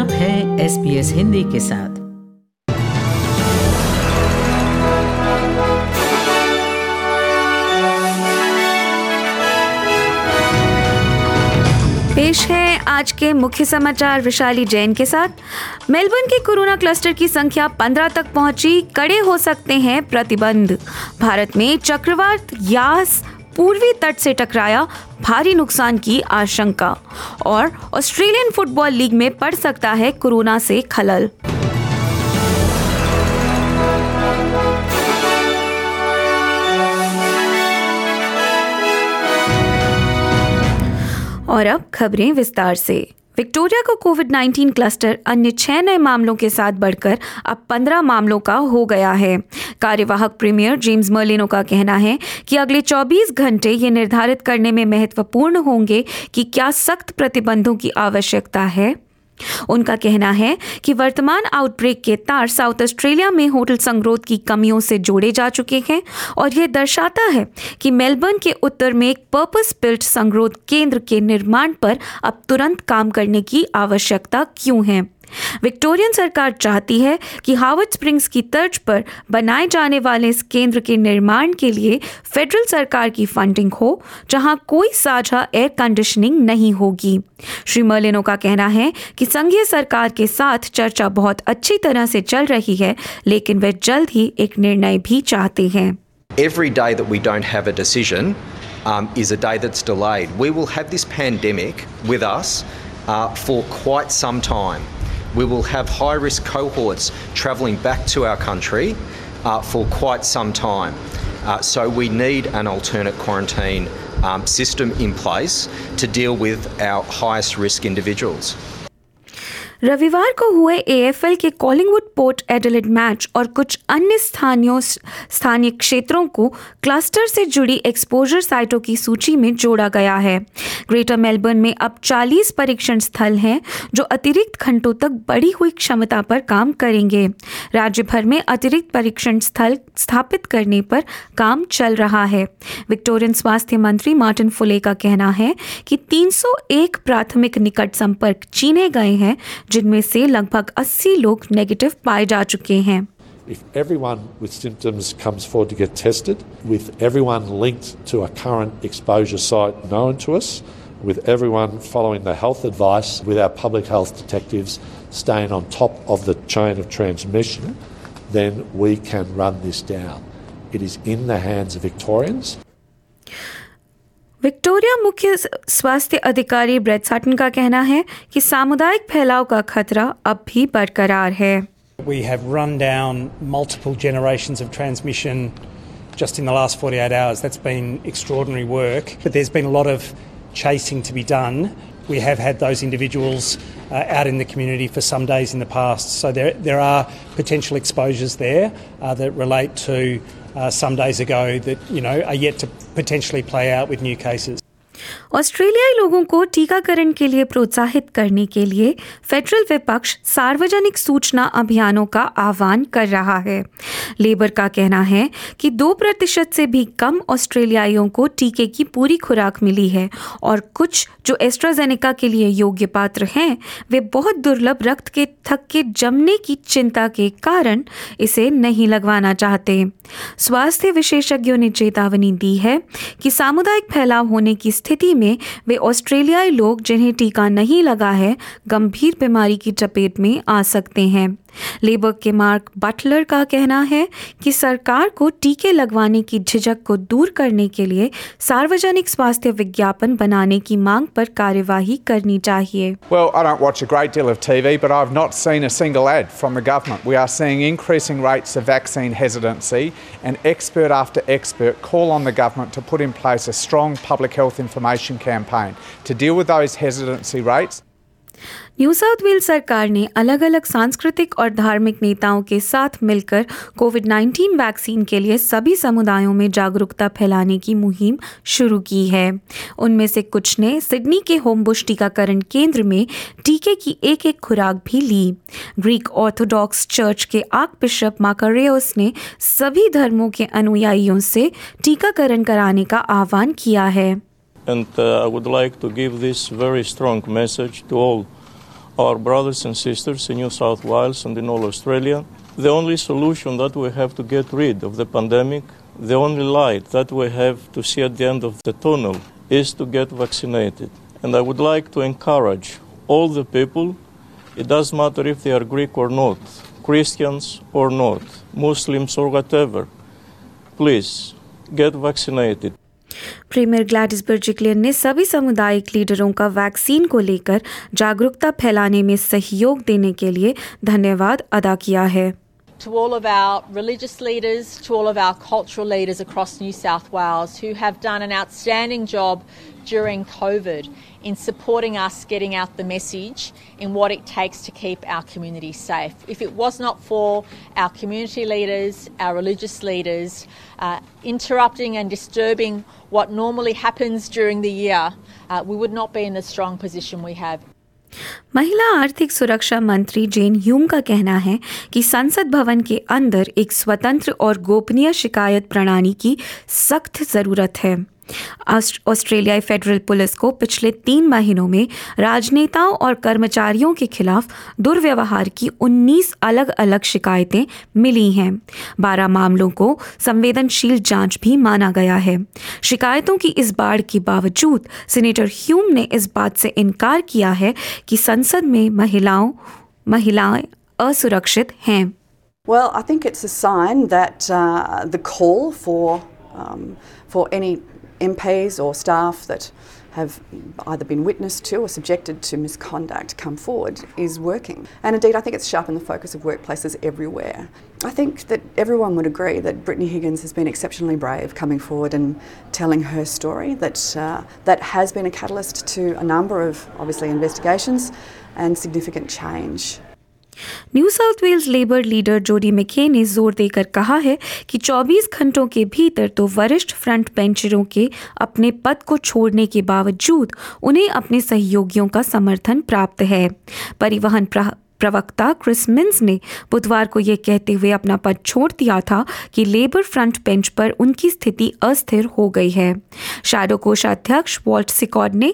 आप हैं SBS हिंदी के साथ। पेश है आज के मुख्य समाचार विशाली जैन के साथ। मेलबर्न के कोरोना क्लस्टर की संख्या 15 तक पहुंची, कड़े हो सकते हैं प्रतिबंध। भारत में चक्रवात यास पूर्वी तट से टकराया, भारी नुकसान की आशंका। और ऑस्ट्रेलियन फुटबॉल लीग में पड़ सकता है कोरोना से खलल। और अब खबरें विस्तार से। विक्टोरिया को कोविड-19 क्लस्टर अन्य 6 नए मामलों के साथ बढ़कर अब 15 मामलों का हो गया है। कार्यवाहक प्रीमियर जेम्स मर्लिनो का कहना है कि अगले 24 घंटे ये निर्धारित करने में महत्वपूर्ण होंगे कि क्या सख्त प्रतिबंधों की आवश्यकता है। उनका कहना है कि वर्तमान आउटब्रेक के तार साउथ ऑस्ट्रेलिया में होटल संगरोध की कमियों से जोड़े जा चुके हैं और यह दर्शाता है कि मेलबर्न के उत्तर में एक पर्पस बिल्ट संगरोध केंद्र के निर्माण पर अब तुरंत काम करने की आवश्यकता क्यों है। विक्टोरियन सरकार चाहती है कि हार्वर्ड स्प्रिंग्स की तर्ज पर बनाए जाने वाले इस केंद्र के निर्माण के लिए फेडरल सरकार की फंडिंग हो, जहां कोई साझा एयर कंडीशनिंग नहीं होगी। श्री मर्लिनो का कहना है कि संघीय सरकार के साथ चर्चा बहुत अच्छी तरह से चल रही है, लेकिन वे जल्द ही एक निर्णय भी चाहते हैं। Every day that we don't have a decision is a day that's delayed. We will have this pandemic with us for quite some time. We will have high-risk cohorts travelling back to our country for quite some time. So we need an alternate quarantine system in place to deal with our highest risk individuals. रविवार को हुए AFL के Collingwood port Adelaide match और कुछ अन्य स्थानीय क्षेत्रों को क्लस्टर से जुड़ी एक्सपोजर साइटों की सूची में जोड़ा गया है। ग्रेटर मेलबर्न में अब 40 परीक्षण स्थल हैं जो अतिरिक्त घंटों तक बढ़ी हुई क्षमता पर काम करेंगे। राज्य भर में अतिरिक्त परीक्षण स्थल स्थापित करने पर काम चल रहा है। विक्टोरियन स्वास्थ्य मंत्री मार्टिन फुले का कहना है कि 301 प्राथमिक निकट संपर्क चीने गए हैं, जिनमें से लगभग 80 लोग नेगेटिव पाए जा चुके हैं। If everyone with symptoms comes forward to get tested, with everyone linked to a current exposure site known to us, with everyone following the health advice, with our public health detectives staying on top of the chain of transmission, then we can run this down. It is in the hands of Victorians. Victoria मुख्य स्वास्थ्य अधिकारी bread Sutton का कहना है कि सामुदायिक फैलाव का खतरा अब भी बरकरार है। We have run down multiple generations of transmission just in the last 48 hours. That's been extraordinary work, but there's been a lot of chasing to be done. We have had those individuals out in the community for some days in the past, so there are potential exposures there that relate to some days ago that are yet to potentially play out with new cases. ऑस्ट्रेलियाई लोगों को टीकाकरण के लिए प्रोत्साहित करने के लिए फेडरल विपक्ष सार्वजनिक सूचना अभियानों का आह्वान कर रहा है। लेबर का कहना है कि 2% से भी कम ऑस्ट्रेलियाइयों को टीके की पूरी खुराक मिली है और कुछ जो एस्ट्राजेनेका के लिए योग्य पात्र हैं, वे बहुत दुर्लभ रक्त के थक्के के जमने की चिंता के कारण इसे नहीं लगवाना चाहते। स्वास्थ्य विशेषज्ञों ने चेतावनी दी है कि सामुदायिक फैलाव होने की स्थिति में वे ऑस्ट्रेलियाई लोग जिन्हें टीका नहीं लगा है, गंभीर बीमारी की चपेट में आ सकते हैं। लेबर के मार्क बटलर का कहना है कि सरकार को टीके लगवाने की झिझक को दूर करने के लिए सार्वजनिक स्वास्थ्य विज्ञापन बनाने की मांग पर कार्यवाही करनी चाहिए। Well, I don't watch a great deal of TV, but I've not seen a single ad from the government. We are seeing increasing rates of vaccine hesitancy, and expert after expert call on the government to put in place a strong public health information campaign to deal with those hesitancy rates. New south wales सरकार ने अलग अलग सांस्कृतिक और धार्मिक नेताओं के साथ मिलकर कोविड-19 वैक्सीन के लिए सभी समुदायों में जागरूकता फैलाने की मुहिम शुरू की है। उनमें से कुछ ने सिडनी के होमबुश टीकाकरण केंद्र में टीके की एक खुराक भी ली। ग्रीक ऑर्थोडॉक्स चर्च के आर्कबिशप माकारेयोस ने सभी धर्मों के अनुयायियों से टीकाकरण कराने का आह्वान किया है। And I would like to give this very strong message to all our brothers and sisters in New South Wales and in all Australia. The only solution that we have to get rid of the pandemic, the only light that we have to see at the end of the tunnel is to get vaccinated. And I would like to encourage all the people, it doesn't matter if they are Greek or not, Christians or not, Muslims or whatever, please get vaccinated. Premier Gladys Berejiklian ने सभी सामुदायिक लीडरों का vaccine को लेकर जागरूकता फैलाने में सहयोग देने के लिए धन्यवाद अदा किया है। To all of our religious leaders, to all of our cultural leaders across New South Wales who have done an outstanding job during COVID in supporting us getting out the message in what it takes to keep our community safe. If it was not for our community leaders, our religious leaders, interrupting and disturbing what normally happens during the year, we would not be in the strong position we have. महिला आर्थिक सुरक्षा मंत्री जेन Hume का कहना है कि संसद भवन के अंदर एक स्वतंत्र और गोपनीय शिकायत प्रणाली की सख्त ज़रूरत है। ऑस्ट्रेलियाई फेडरल पुलिस को पिछले 3 महीनों में राजनेताओं और कर्मचारियों के खिलाफ दुर्व्यवहार की 19 अलग अलग शिकायतें मिली हैं। 12 मामलों को संवेदनशील जांच भी माना गया है। शिकायतों की इस बाढ़ के बावजूद सीनेटर ह्यूम ने इस बात से इनकार किया है कि संसद में महिलाएं असुरक्षित हैं। Well, I think it's a sign that the call for any MPs or staff that have either been witness to or subjected to misconduct come forward is working. And indeed, I think it's sharpened the focus of workplaces everywhere. I think that everyone would agree that Brittany Higgins has been exceptionally brave coming forward and telling her story, that has been a catalyst to a number of, obviously, investigations and significant change. New south Wales Labor leader Jodi McKay ने जोर देकर कहा है कि 24 घंटों के भीतर तो वरिष्ठ फ्रंट बेंचरों के अपने पद को छोड़ने के बावजूद उन्हें अपने सहयोगियों का समर्थन प्राप्त है। परिवहन प्रवक्ता क्रिस मिन्स ने बुधवार को यह कहते हुए अपना पद छोड़ दिया था कि लेबर फ्रंट बेंच पर उनकी स्थिति अस्थिर हो गई है। शैडो कोषाध्यक्ष वॉल्ट सिकॉर्ड ने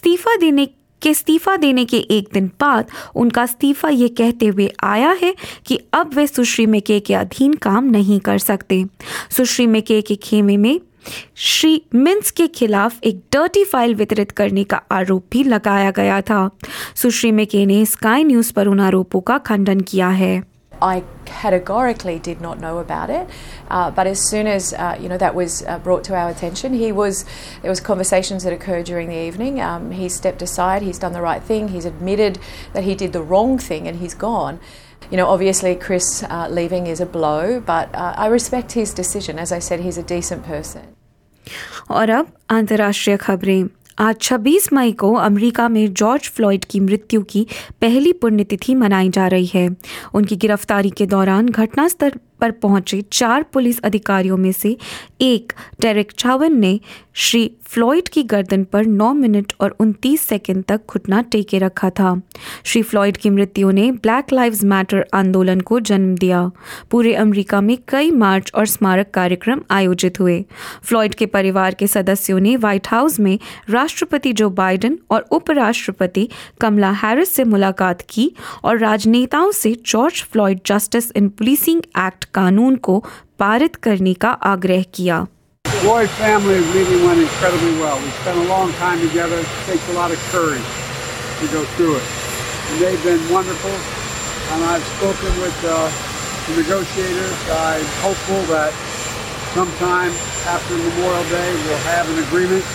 इस्तीफा देने के एक दिन बाद उनका इस्तीफा ये कहते हुए आया है कि अब वे सुश्री मैके के अधीन काम नहीं कर सकते। सुश्री मैके के खेमे में श्री मिन्स के खिलाफ एक डर्टी फाइल वितरित करने का आरोप भी लगाया गया था। सुश्री मैके ने स्काई न्यूज़ पर उन आरोपों का खंडन किया है। I categorically did not know about it, but as soon as that was brought to our attention, there was conversations that occurred during the evening. He stepped aside. He's done the right thing. He's admitted that he did the wrong thing, and he's gone. Obviously, Chris leaving is a blow, but I respect his decision. As I said, he's a decent person. और अब अंतर्राष्ट्रीय खबरें। आज 26 मई को America में George Floyd की मृत्यु की पहली पुण्यतिथि मनाई जा रही है। उनकी गिरफ्तारी के दौरान घटनास्थल पर पहुंचे 4 पुलिस अधिकारियों में से एक डेरेक चावन ने श्री फ्लॉयड की गर्दन पर 9 मिनट और 29 सेकंड तक घुटना टेके रखा था। श्री फ्लॉयड की मृत्यु ने ब्लैक लाइव्स मैटर आंदोलन को जन्म दिया। पूरे अमेरिका में कई मार्च और स्मारक कार्यक्रम आयोजित हुए। फ्लॉयड के परिवार के सदस्यों ने व्हाइट हाउस में राष्ट्रपति जो बाइडेन और उपराष्ट्रपति कमला हैरिस से मुलाकात की और राजनेताओं से George Floyd justice in policing act कानून को पारित करने का आग्रह किया। Floyd family meeting went incredibly well. We spent a long time together. It takes a lot of courage to go through it. And they've been wonderful. And I've spoken with the negotiators. I'm hopeful that sometime after Memorial Day we'll have an agreement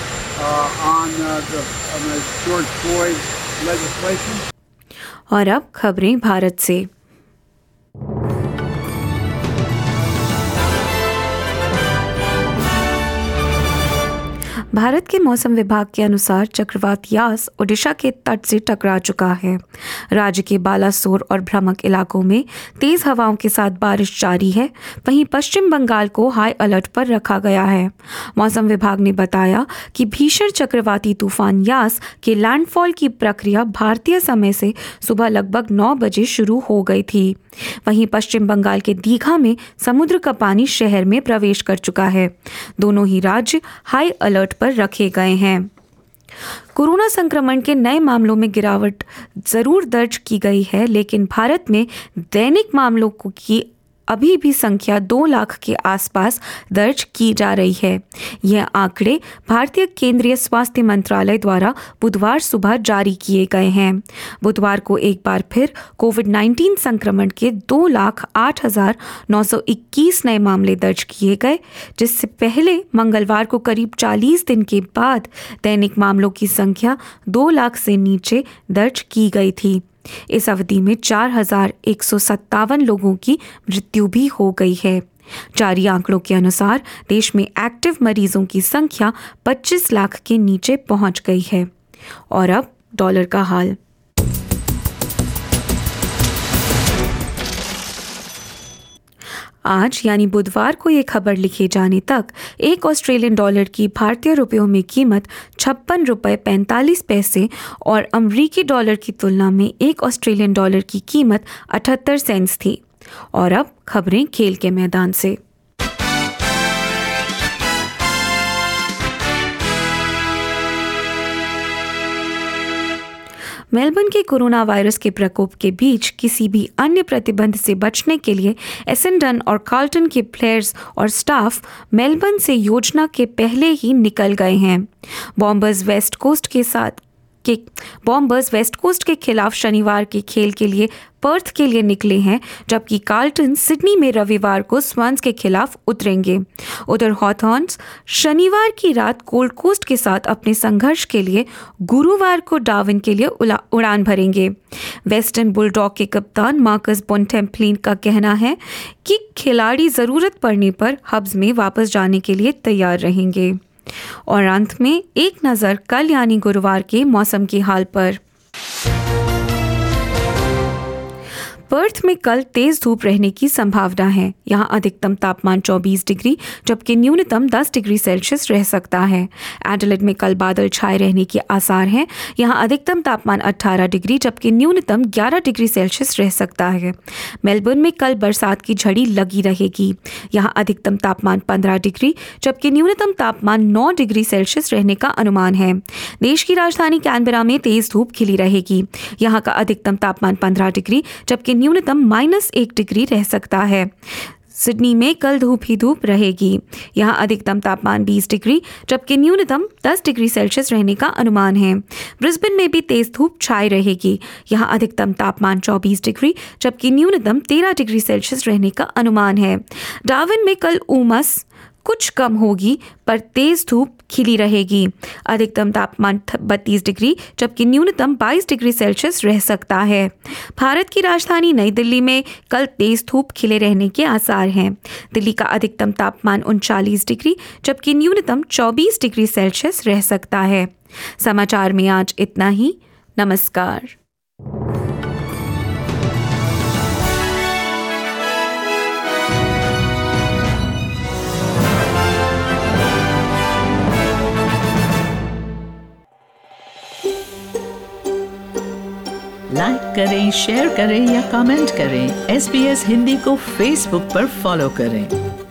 on the George Floyd legislation. और अब खबरें भारत से। भारत के मौसम विभाग के अनुसार चक्रवात यास ओडिशा के तट से टकरा चुका है। राज्य के बालासोर और भ्रमक इलाकों में तेज हवाओं के साथ बारिश जारी है। वहीं पश्चिम बंगाल को हाई अलर्ट पर रखा गया है। मौसम विभाग ने बताया कि भीषण चक्रवाती तूफान यास के लैंडफॉल की प्रक्रिया भारतीय समय से सुबह लगभग 9 बजे शुरू हो गई थी। वहीं पश्चिम बंगाल के दीघा में समुद्र का पानी शहर में प्रवेश कर चुका है। दोनों ही राज्य हाई अलर्ट पर रखे गए हैं। कोरोना संक्रमण के नए मामलों में गिरावट जरूर दर्ज की गई है, लेकिन भारत में दैनिक मामलों की अभी भी संख्या 2 लाख के आसपास दर्ज की जा रही है। यह आंकड़े भारतीय केंद्रीय स्वास्थ्य मंत्रालय द्वारा बुधवार सुबह जारी किए गए हैं। बुधवार को एक बार फिर कोविड-19 संक्रमण के 2,08,921 नए मामले दर्ज किए गए, जिससे पहले मंगलवार को करीब 40 दिन के बाद दैनिक मामलों की संख्या 2 लाख से नीचे दर्ज की गई थी। इस अवधि में 4,157 लोगों की मृत्यु भी हो गई है। जारी आंकड़ों के अनुसार देश में एक्टिव मरीजों की संख्या 25 लाख के नीचे पहुंच गई है। और अब डॉलर का हाल। आज यानी बुधवार को ये खबर लिखे जाने तक एक ऑस्ट्रेलियन डॉलर की भारतीय रुपयों में कीमत 56 रुपये 45 पैसे और अमरीकी डॉलर की तुलना में एक ऑस्ट्रेलियन डॉलर की कीमत 78 सेंट्स थी। और अब खबरें खेल के मैदान से। मेलबर्न के कोरोना वायरस के प्रकोप के बीच किसी भी अन्य प्रतिबंध से बचने के लिए एसेंडन और कार्ल्टन के प्लेयर्स और स्टाफ मेलबर्न से योजना के पहले ही निकल गए हैं। बॉम्बर्स वेस्ट कोस्ट के खिलाफ शनिवार के खेल के लिए पर्थ के लिए निकले हैं, जबकि कार्ल्टन सिडनी में रविवार को स्वंस के खिलाफ उतरेंगे। उधर हॉथॉर्न्स शनिवार की रात गोल्ड कोस्ट के साथ अपने संघर्ष के लिए गुरुवार को डार्विन के लिए उड़ान भरेंगे। वेस्टर्न बुलडॉग के कप्तान मार्कस बोंटेम्प्लिन का कहना है कि खिलाड़ी ज़रूरत पड़ने पर हब्स में वापस जाने के लिए तैयार रहेंगे। और अंत में एक नज़र कल यानी गुरुवार के मौसम के हाल पर। पर्थ में कल तेज धूप रहने की संभावना है। यहाँ अधिकतम तापमान 24 डिग्री जबकि न्यूनतम 10 डिग्री सेल्सियस रह सकता है। एडिलेड में कल बादल छाए रहने के आसार हैं। यहाँ अधिकतम तापमान 18 डिग्री जबकि न्यूनतम 11 डिग्री सेल्सियस रह सकता है। मेलबर्न में कल बरसात की झड़ी लगी रहेगी। यहाँ अधिकतम तापमान 15 डिग्री जबकि न्यूनतम तापमान 9 डिग्री सेल्सियस रहने का अनुमान है। देश की राजधानी कैनबरा में तेज धूप खिली रहेगी। यहाँ का अधिकतम तापमान 15 डिग्री जबकि न्यूनतम -1 डिग्री रह सकता है। सिडनी में कल धूप ही धूप रहेगी। यहाँ अधिकतम तापमान 20 डिग्री जबकि न्यूनतम 10 डिग्री सेल्सियस रहने का अनुमान है। ब्रिस्बेन में भी तेज धूप छाई रहेगी। यहाँ अधिकतम तापमान 24 डिग्री जबकि न्यूनतम 13 डिग्री सेल्सियस रहने का अनुमान है। डार्विन में कल उमस कुछ कम होगी पर तेज धूप खिली रहेगी। अधिकतम तापमान 32 डिग्री जबकि न्यूनतम 22 डिग्री सेल्सियस रह सकता है। भारत की राजधानी नई दिल्ली में कल तेज धूप खिले रहने के आसार हैं। दिल्ली का अधिकतम तापमान 39 डिग्री जबकि न्यूनतम 24 डिग्री सेल्सियस रह सकता है। समाचार में आज इतना ही। नमस्कार। लाइक करें, शेयर करें या कमेंट करें। SBS हिंदी को फेसबुक पर फॉलो करें।